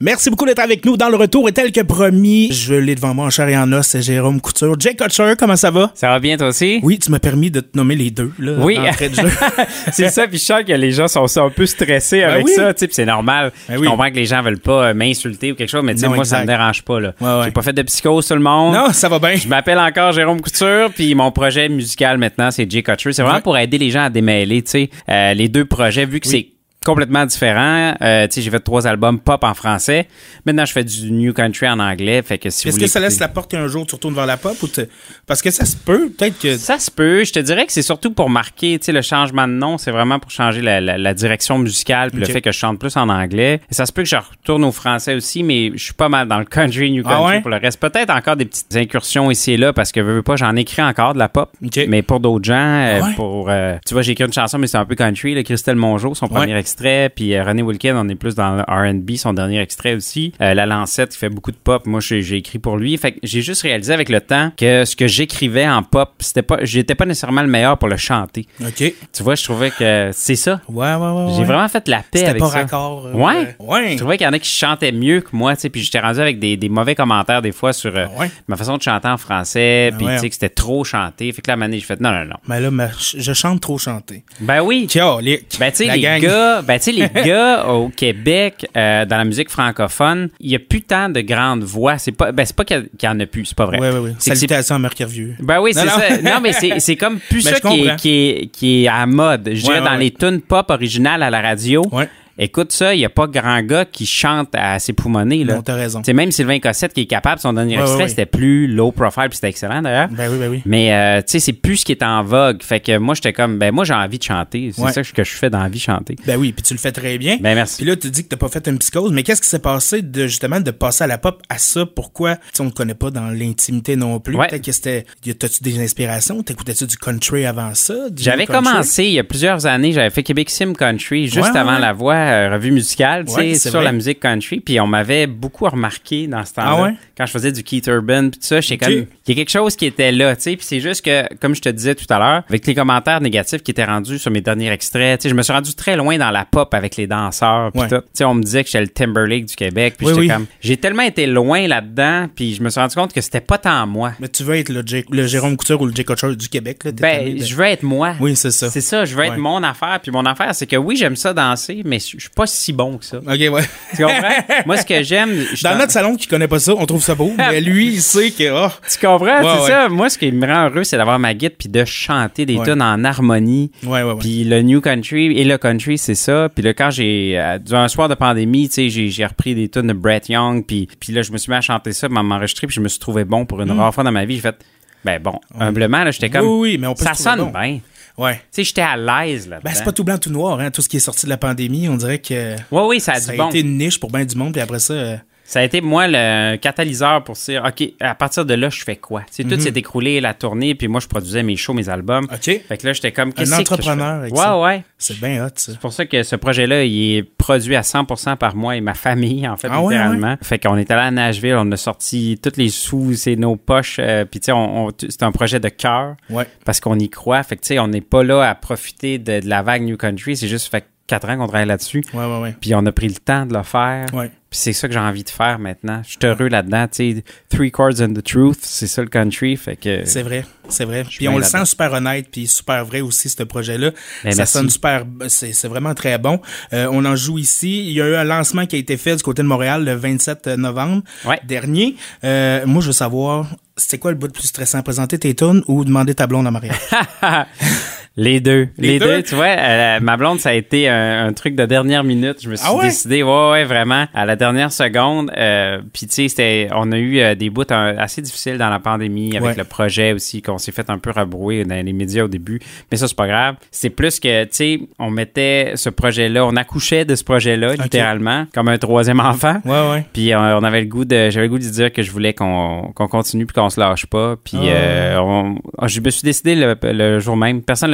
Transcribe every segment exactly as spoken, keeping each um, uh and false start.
Merci beaucoup d'être avec nous dans le retour. Et tel que promis, je l'ai devant moi en chair et en os, c'est Jérôme Couture. Jay Kutcher, comment ça va? Ça va bien, toi aussi? Oui, tu m'as permis de te nommer les deux, là. Oui. Entrée de jeu. C'est ça, puis je sens que les gens sont un peu stressés ben avec oui. ça, tu sais, puis c'est normal. Ben je oui. comprends que les gens veulent pas m'insulter ou quelque chose, mais tu sais, moi, exact. ça me dérange pas, là. Ouais, ouais. J'ai pas fait de psychose, tout le monde. Non, ça va bien. Je m'appelle encore Jérôme Couture, puis mon projet musical maintenant, c'est Jay Kutcher. C'est vraiment ouais. pour aider les gens à démêler, tu sais, euh, les deux projets, vu que Oui. c'est complètement différent. Euh, tu sais, j'ai fait trois albums pop en français. Maintenant, je fais du new country en anglais. Fait que si Est-ce vous que ça l'écoutez- laisse la porte qu'un jour tu retournes vers la pop ou te- parce que ça se peut, peut-être que. Ça se peut. Je te dirais que c'est surtout pour marquer, tu sais, le changement de nom, c'est vraiment pour changer la, la, la direction musicale puis Ok. le fait que je chante plus en anglais. Et ça se peut que je retourne au français aussi, mais je suis pas mal dans le country, new country Ah ouais? pour le reste. Peut-être encore des petites incursions ici et là parce que veux, veux pas, j'en écris encore de la pop. Ok. Mais pour d'autres gens, euh, Ah ouais? pour, euh, tu vois, j'ai écrit une chanson, mais c'est un peu country, là, Christelle Mongeau, son premier Ouais. extrait, puis euh, René Wilkin, on est plus dans le R and B, son dernier extrait aussi. Euh, La Lancette, qui fait beaucoup de pop, moi, j'ai, j'ai écrit pour lui. Fait que j'ai juste réalisé avec le temps que ce que j'écrivais en pop, c'était pas, j'étais pas nécessairement le meilleur pour le chanter. OK. Tu vois, je trouvais que c'est ça. Ouais, ouais, ouais. J'ai ouais. vraiment fait la paix C'était avec pas ça. raccord. euh, Ouais. Ouais. Je trouvais qu'il y en a qui chantaient mieux que moi, tu sais, puis j'étais rendu avec des, des mauvais commentaires des fois sur euh, Ah ouais? ma façon de chanter en français, Ah puis ouais. tu sais que c'était trop chanté. Fait que là, à un moment donné, j'ai fait non, non, non. Mais là, ma- je chante trop chanter. Ben oui. Calique. Ben, tu sais, La les gang. gars, ben, tu sais, les gars au Québec, euh, dans la musique francophone, il y a plus tant de grandes voix. C'est pas, ben, c'est pas qu'il y, a- qu'il y en a plus, c'est pas vrai. Ouais, ouais, ouais. C'est que c'est- Salutations à Marc Hervieux. Ben oui, c'est Non, non. ça. Non, mais c'est, c'est comme plus Ben, ça je qui est, comprends. qui, est, qui est à mode. Je dirais Ouais, ouais, dans ouais. les tunes pop originales à la radio. Ouais. Écoute ça, il n'y a pas grand gars qui chante à ses poumonnés, là. Non, t'as raison. Tu sais, même Sylvain Cossette qui est capable, son dernier Ouais, extrait, ouais, ouais. c'était plus low profile, puis c'était excellent d'ailleurs. Ben oui, ben oui. Mais euh, tu sais, c'est plus ce qui est en vogue. Fait que moi, j'étais comme, ben moi, j'ai envie de chanter. C'est Ouais. ça que je fais dans la vie, chanter. Ben oui, puis tu le fais très bien. Ben merci. Puis là, tu dis que t'as pas fait une psychose, mais qu'est-ce qui s'est passé de justement de passer à la pop à ça? Pourquoi? Tu sais, on ne connaît pas dans l'intimité non plus. Ouais. Peut-être que c'était. y a- T'as-tu des inspirations? T'écoutais-tu du country avant ça? Du J'avais country? commencé il y a plusieurs années, j'avais fait Québec Sim Country juste Ouais, avant ouais. la voix euh, revue musicale, tu sais, Ouais, c'est sur vrai. la musique country, puis on m'avait beaucoup remarqué dans ce temps-là. Ah ouais? Quand je faisais du Keith Urban puis tout ça, j'étais Ok. comme il y a quelque chose qui était là, tu sais, puis c'est juste que comme je te disais tout à l'heure, avec les commentaires négatifs qui étaient rendus sur mes derniers extraits, tu sais, je me suis rendu très loin dans la pop avec les danseurs puis Ouais. tout. Tu sais, on me disait que j'étais le Timberlake du Québec, puis Oui, j'étais oui. comme j'ai tellement été loin là-dedans, puis je me suis rendu compte que c'était pas tant moi. Mais tu veux être le, J- le Jérôme Couture ou le Jay Kutcher du Québec, là? t'es tanné Ben, de- je veux être moi. Oui, c'est ça. C'est ça, je veux être Ouais. mon affaire. Puis mon affaire, c'est que oui, j'aime ça danser, mais je suis pas si bon que ça. OK, ouais. Tu comprends? Moi, ce que j'aime... je suis Dans en- notre salon qui connaît pas ça, on trouve ça beau, mais lui, il sait que. Oh, Tu comprends? Ouais, c'est ouais. ça. Moi, ce qui me rend heureux, c'est d'avoir ma guide puis de chanter des Ouais. tunes en harmonie. ouais, ouais, ouais. Puis le new country et le country, c'est ça. Puis là, quand j'ai... Euh, durant un soir de pandémie, tu sais, j'ai, j'ai repris des tunes de Brett Young. Puis, puis là, je me suis mis à chanter ça, puis à m'enregistrer, puis je me suis trouvé bon pour une rare fois dans ma vie. J'ai fait... Ben bon, humblement, là, j'étais comme... Oui, oui, mais on peut ça se trouver sonne bon. bien. Ouais. Tu sais, j'étais à l'aise là-dedans. Ben, c'est pas tout blanc, tout noir, hein. Tout ce qui est sorti de la pandémie, on dirait que. Oui, oui, ça a Ça du a bon. été une niche pour bien du monde, puis après ça. euh, Ça a été, moi, le catalyseur pour se dire, OK, à partir de là, je fais quoi? Tu sais, tout s'est écroulé, la tournée, puis moi, je produisais mes shows, mes albums. OK. Fait que là, j'étais comme, qu'est-ce Un que je fais? entrepreneur avec ouais, ça. Ouais, C'est bien hot, ça. C'est pour ça que ce projet-là, il est produit à cent pour cent par moi et ma famille, en fait, Ah ouais, littéralement. Fait qu'on est allé à Nashville, on a sorti tous les sous, c'est nos poches, euh, puis tu sais, on, on- c'est un projet de cœur. Ouais. Parce qu'on y croit. Fait que, tu sais, on n'est pas là à profiter de, de la vague New Country. C'est juste fait quatre ans qu'on travaille là-dessus. Ouais, ouais, ouais. Puis on a pris le temps de le faire. Ouais. Puis c'est ça que j'ai envie de faire maintenant. Je suis heureux là-dedans. Tu sais, three chords and the truth, c'est ça le country. Fait que. C'est vrai, c'est vrai. Puis bien on le là-dedans. sent super honnête, puis super vrai aussi, ce projet-là. Ben, ça merci. sonne super, c'est, c'est vraiment très bon. Euh, on en joue ici. Il y a eu un lancement qui a été fait du côté de Montréal le vingt-sept novembre Ouais. dernier. Euh, moi, je veux savoir, c'était quoi le bout le plus stressant? Présenter tes tunes ou demander ta blonde en mariage? Les deux. Les Les, deux? deux? tu vois, euh, ma blonde, ça a été un, un truc de dernière minute. Je me suis Ah ouais? décidé, ouais, ouais, vraiment, à la dernière seconde. Euh, Puis, tu sais, c'était, on a eu euh, des bouts euh, assez difficiles dans la pandémie avec Ouais. le projet aussi, qu'on s'est fait un peu rebrouer dans les médias au début. Mais ça, c'est pas grave. C'est plus que, tu sais, on mettait ce projet-là, on accouchait de ce projet-là, littéralement, comme un troisième enfant. Ouais, ouais. Puis euh, on avait le goût de, j'avais le goût de dire que je voulais qu'on, qu'on continue puis qu'on se lâche pas. Puis Ah. euh, on- je me suis décidé le, le jour même, personne ne le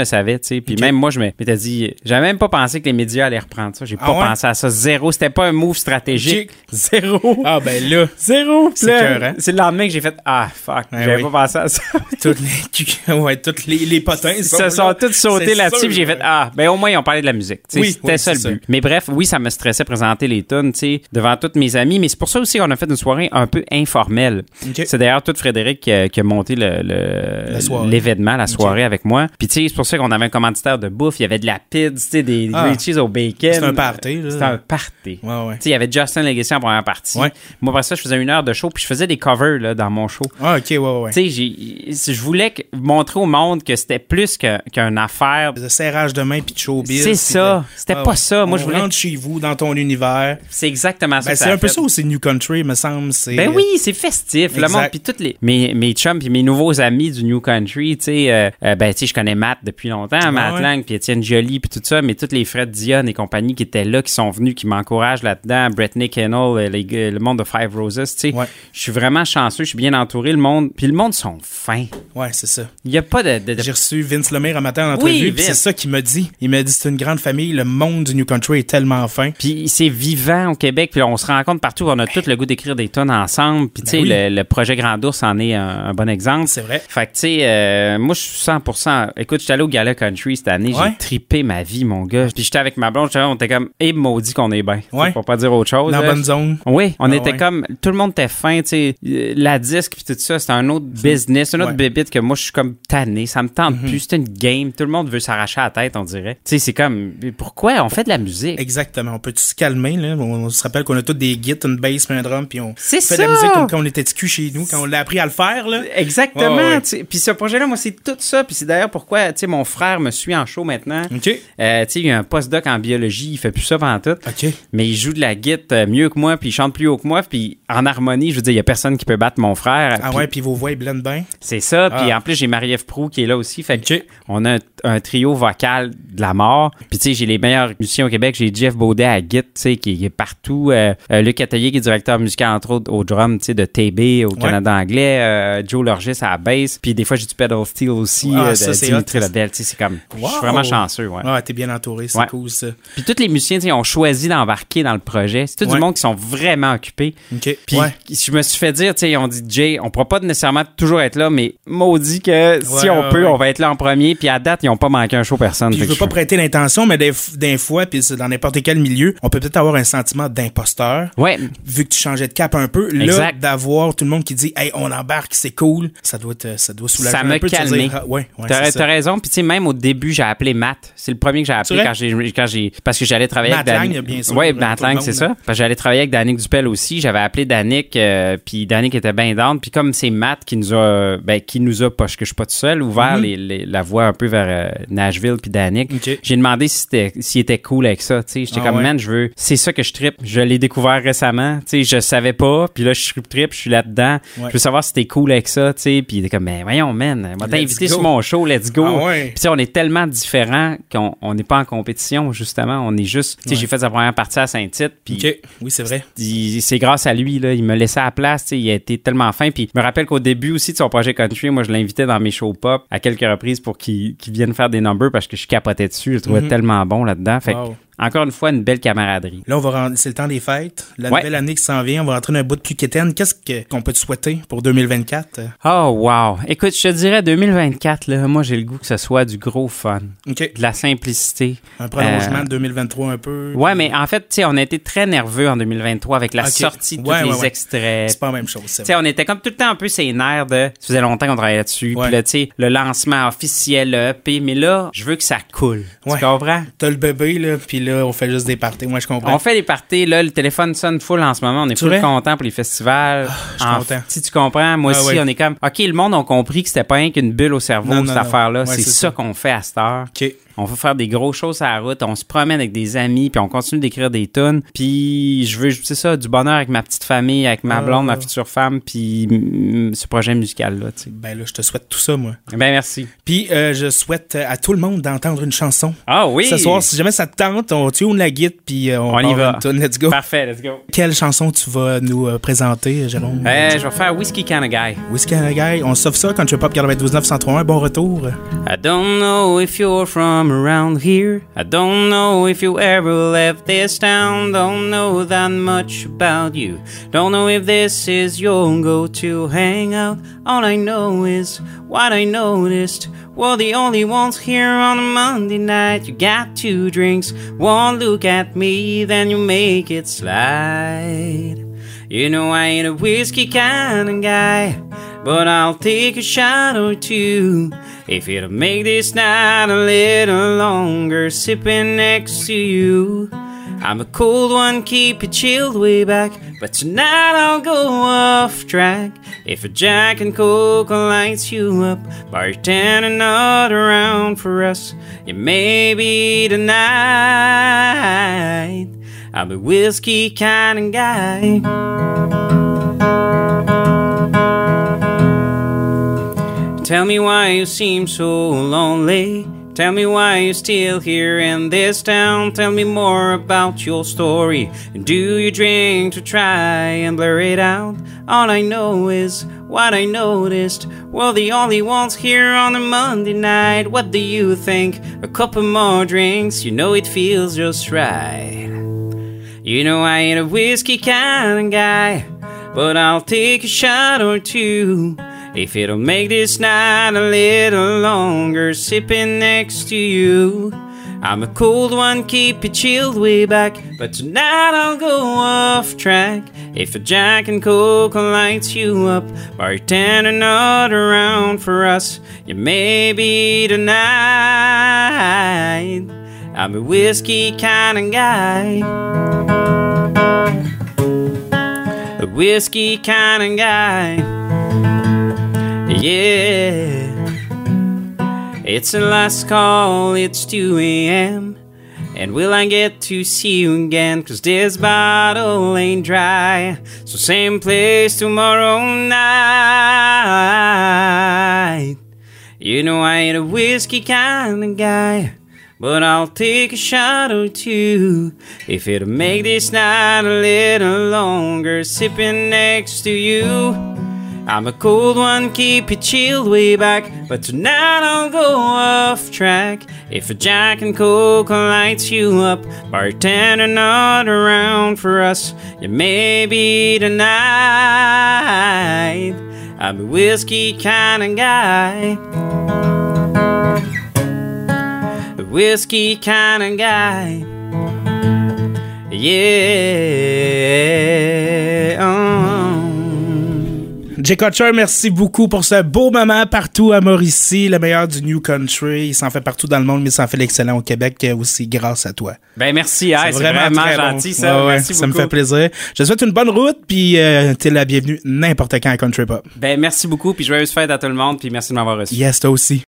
savais, tu sais. Puis okay. même moi, je m'étais dit, j'avais même pas pensé que les médias allaient reprendre ça. J'ai ah pas ouais? pensé à ça. Zéro. C'était pas un move stratégique. Okay. Zéro. Ah, ben là. Zéro. C'est cœur, hein? C'est le lendemain que j'ai fait, ah, fuck. Ouais, j'avais oui. pas pensé à ça. Toutes les, ouais, toutes les, les potins. Ils se sont tous sautés là-dessus, puis j'ai fait, ouais. ah, ben au moins, ils ont parlé de la musique. T'sais, oui, c'était oui, ça le ça. but. Mais bref, oui, ça me stressait présenter les tunes, tu sais, devant tous mes amis. Mais c'est pour ça aussi qu'on a fait une soirée un peu informelle. Okay. C'est d'ailleurs tout Frédéric qui a, qui a monté le, le, la soirée. l'événement, la soirée okay. avec moi. Puis tu sais, c'est pour ça qu'on avait un commanditaire de bouffe. Il y avait de la pizza, tu sais, des ah. grilled cheese au bacon. C'était un party, là. C'était un party. Ouais, ouais. Tu sais, il y avait Justin Legacy en première partie. Ouais. Moi, après ça, je faisais une heure de show, puis je faisais des covers là, dans mon show. Ah, OK, ouais, ouais. Tu sais, j'ai, je voulais que, montrer au monde que c'était plus que, qu'une affaire. De serrage de main puis de showbiz. C'est ça. De... C'était ah, pas ouais. ça. Moi, On je voulais. rentre chez vous, dans ton univers. C'est exactement ça. Ben, que c'est ça un peu fait. ça aussi, New Country, me semble. C'est... Ben oui, c'est festif. Exact. Le monde, puis toutes les. Mes, mes chums, puis mes nouveaux amis du New Country, tu sais, euh, euh, ben, tu sais, je connais Matt depuis longtemps, ah, Matt ouais. Lang, puis Étienne Joly, puis tout ça, mais tous les Fred Dion et compagnie qui étaient là, qui sont venus, qui m'encouragent là-dedans, Brittany Kennel, les, le monde de Five Roses, tu sais. Ouais. Je suis vraiment chanceux, je suis bien entouré, le monde. Puis le monde sont fins. Ouais, c'est ça. Il y a pas de. de, de... J'ai reçu Vince Lemire un matin en entrevue, oui, puis c'est ça qu'il m'a dit. Il m'a dit c'est une grande famille, le monde du New Country est tellement fin. Puis c'est vivant au Québec, puis on se rencontre partout, on a ben, tout le goût d'écrire des tonnes ensemble. Puis tu sais, ben oui. le, le projet Grand Ours en est un, un bon exemple. C'est vrai. Fait que tu sais, euh, moi je suis cent pour cent. Écoute, j'étais allé au Gala Country cette année, ouais. j'ai trippé ma vie, mon gars. Puis j'étais avec ma blonde, on était comme, eh maudit qu'on est bien. Ouais. Pour pas dire autre chose. Dans la bonne zone. Oui, on ah, était ouais. comme, tout le monde était fin, tu sais, la disque puis tout ça, c'était un autre business, un autre ouais. bébite que moi je suis comme tanné, ça me tente mm-hmm. plus, c'est une game, tout le monde veut s'arracher à la tête, on dirait. Tu sais, c'est comme, pourquoi on fait de la musique? Exactement, on peut se calmer, là. On, on se rappelle qu'on a tous des guides, une bass, puis un drum, puis on c'est fait ça. de la musique comme quand on était de cul chez nous, quand on l'a appris à le faire, là. Exactement, ouais, ouais. tu sais. Puis ce projet-là, moi, c'est tout ça, puis c'est d'ailleurs pourquoi, tu sais, mon frère me suit en show maintenant. OK. Euh, tu sais, il a un postdoc en biologie, il fait plus ça pendant tout. OK. Mais il joue de la guitare mieux que moi, puis il chante plus haut que moi, puis en harmonie, je veux dire, il y a personne qui peut battre mon frère. Ah pis, ouais, puis vos voix, ils blendent bien. C'est ça, puis ah. en plus, j'ai Marie-Ève Proulx qui est là aussi, fait okay. on a un, un trio vocal de la mort. Puis tu sais, j'ai les meilleurs musiciens au Québec, j'ai Jeff Baudet à guitare, tu sais, qui, qui est partout. Euh, euh, Luc Atelier, qui est directeur musical, entre autres, au drum, tu sais, de T B, au ouais. Canada anglais. Euh, Joe Lorgis à la bass, puis des fois, j'ai du pedal steel aussi, ah, euh, ça, de c'est Dimitri Lebel, tu sais, c'est comme, wow. je suis vraiment chanceux, ouais. Ah, t'es bien entouré, c'est ouais. cool, ça. Puis tous les musiciens, tu sais, ont choisi d'embarquer dans le projet. C'est tout ouais. du monde qui sont vraiment occupés. OK. Puis ouais. je me suis fait dire, tu sais, on dit, Jay, on pourra pas nécessairement toujours être là, mais maudit que si ouais, on ouais, peut, ouais. on va être là en premier. Puis à date, ils ont pas manqué un show personne. Puis je veux pas prêter l'intention, mais des, des fois, puis dans n'importe quel milieu, on peut peut-être avoir un sentiment d'imposteur. Ouais. Vu que tu changeais de cap un peu, là, exact. D'avoir tout le monde qui dit, hey, on embarque, c'est cool, ça doit te, ça doit soulager ça un peu. Ça me calme. Ah, ouais, ouais, t'as, t'as raison. Puis tu sais, même au début, j'ai appelé Matt. C'est le premier que j'ai appelé quand j'ai, quand j'ai, parce que j'allais travailler Matt avec Lang, Danick. bien sûr. Ouais, Matt Lang, c'est ça. Parce que j'allais travailler avec Danick Dupel aussi. J'avais appelé Danick, euh, puis Danick était bien down. Puis comme c'est Matt qui nous a, ben, qui nous a, parce que je suis pas tout seul, ouvert mm-hmm. les, les, la voie un peu vers euh, Nashville puis Danick. Okay. J'ai demandé si c'était, s'il était cool avec ça. Tu sais, j'étais ah, comme, ouais. man, je veux, c'est ça que je trippe. Je l'ai découvert récemment. Tu sais, je savais pas. Puis là, je trip, je suis là-dedans. Ouais. Je veux savoir si t'es cool avec ça. Tu sais, puis il était comme, ben, voyons, man, m'a invité sur mon show, let's go. Ah, ouais. Puis tu sais, on est tellement différents qu'on n'est pas en compétition, justement. On est juste, tu sais, ouais. j'ai fait sa première partie à Saint-Tite. Puis okay. oui, c'est vrai. Il, c'est grâce à lui, là. Il me laissait à la place, tu sais. Il a été tellement fin. Puis je me rappelle qu'au début aussi de son projet country, moi, je l'invitais dans mes shows pop à quelques reprises pour qu'il, qu'il vienne faire des numbers parce que je capotais dessus. Je le trouvais mm-hmm. tellement bon là-dedans. Fait wow. Encore une fois, une belle camaraderie. Là, on va rentrer, c'est le temps des fêtes. La ouais. nouvelle année qui s'en vient, on va rentrer dans un bout de plus quétaine. Qu'est-ce que, qu'on peut te souhaiter pour deux mille vingt-quatre? Oh, wow. Écoute, je te dirais deux mille vingt-quatre, là, moi, j'ai le goût que ce soit du gros fun. OK. De la simplicité. Un prolongement euh... de deux mille vingt-trois un peu. Ouais, mais en fait, tu sais, on a été très nerveux en deux mille vingt-trois avec la okay. sortie de ouais, tous ouais, les ouais. extraits. C'est pas la même chose, c'est vrai. Tu sais, on était comme tout le temps un peu ses nerfs de... Ça faisait longtemps qu'on travaillait là-dessus. Ouais. Puis là, tu sais, le lancement officiel, le E P. Mais là, je veux que ça coule. Ouais. Tu comprends? T'as le bébé, là, puis là, on fait juste des parties. Moi, je comprends. On fait des parties. Là, le téléphone sonne full en ce moment. On est full content pour les festivals. Ah, je suis en... content. Si tu comprends, moi ah, aussi, ouais. on est comme... OK, le monde a compris que c'était pas rien qu'une bulle au cerveau, non, cette non, affaire-là. Ouais, c'est, c'est ça, ça qu'on fait à cette heure. OK. on va faire des grosses choses à la route, on se promène avec des amis, puis on continue d'écrire des tunes. Puis je veux, c'est ça, du bonheur avec ma petite famille, avec ma blonde, euh... ma future femme, puis mm, ce projet musical-là, tu sais. Ben là, je te souhaite tout ça, moi. Ben merci. Puis euh, je souhaite à tout le monde d'entendre une chanson. Ah oui! Ce soir, si jamais ça te tente, on tune la guitare, puis euh, on, on y va. Une tune. Let's go. Parfait, let's go. Quelle chanson tu vas nous euh, présenter, Jérôme? Euh, je vais faire Whiskey Kind of Guy. Whiskey Kind of Guy. On sauve ça quand tu Pop quatre-vingt-douze neuf cent trois un. Bon retour. I don't know if you're from around here. I don't know if you ever left this town. Don't know that much about you. Don't know if this is your go-to hangout. All I know is what I noticed. We're the only ones here on a Monday night. You got two drinks, one look at me, then you make it slide. You know I ain't a whiskey kind of guy, but I'll take a shot or two if it'll make this night a little longer, sipping next to you. I'm a cold one, keep it chilled way back, but tonight I'll go off track. If a Jack and Coke lights you up, bartend another round for us, yeah, maybe tonight I'm a whiskey kind of guy. Tell me why you seem so lonely. Tell me why you're still here in this town. Tell me more about your story. And do you drink to try and blur it out? All I know is what I noticed. We're the only ones here on a Monday night. What do you think? A couple more drinks, you know it feels just right. You know I ain't a whiskey kind of guy, but I'll take a shot or two if it'll make this night a little longer, sipping next to you. I'm a cold one, keep it chilled way back, but tonight I'll go off track. If a Jack and Coke lights you up, bartend another round for us, yeah, maybe tonight I'm a whiskey kind of guy. A whiskey kind of guy. Yeah. It's the last call, it's two a.m. And will I get to see you again? Cause this bottle ain't dry. So same place tomorrow night. You know I ain't a whiskey kind of guy, but I'll take a shot or two if it'll make this night a little longer, sipping next to you. I'm a cold one, keep it chilled way back, but tonight I'll go off track. If a Jack and Coke lights you up, bartend another round for us, yeah, maybe tonight I'm a whiskey kind of guy. A whiskey kind of guy. Yeah. Oh. Jay Kutcher, merci beaucoup pour ce beau moment partout à Mauricie, le meilleur du New Country. Il s'en fait partout dans le monde, mais il s'en fait l'excellent au Québec aussi grâce à toi. Ben merci, hein, c'est, c'est vraiment, vraiment gentil, bon. ça. Ouais, ouais, merci ça beaucoup. me fait plaisir. Je te souhaite une bonne route, puis euh, t'es la bienvenue n'importe quand à Country Pop. Ben merci beaucoup, puis joyeuse fête à tout le monde, puis merci de m'avoir reçu. Yes, toi aussi.